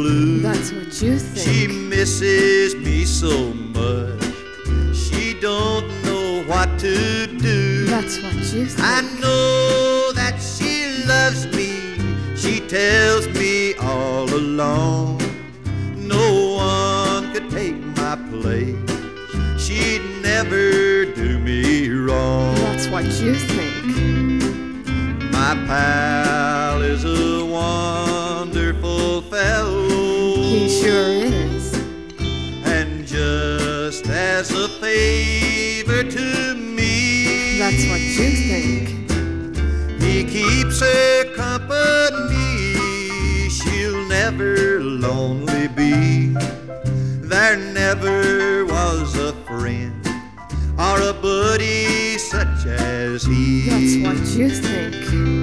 blue. That's what you think. She misses me so much. She don't know what to do. That's what you think. I know that she loves me. She tells me all along. No one could take my place. She'd never do me wrong. That's what you think. My pal is a wonderful fellow. He sure is. And just as a favor to me, That's what you think. he keeps her company. She'll never lonely be. There never was a friend or a buddy such as he. That's what you think.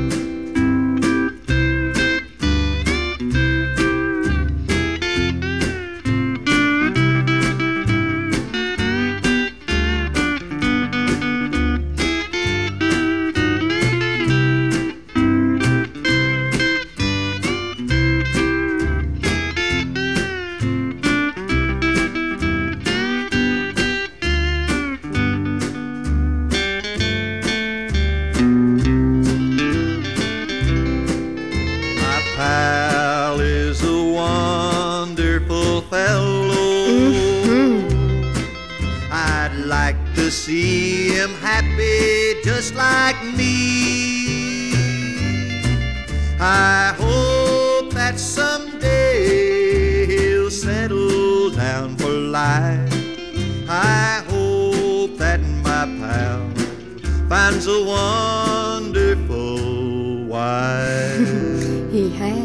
Pal is a wonderful fellow. I'd like to see him happy just like me. I hope that someday he'll settle down for life. I hope that my pal finds a wonderful wife. He has.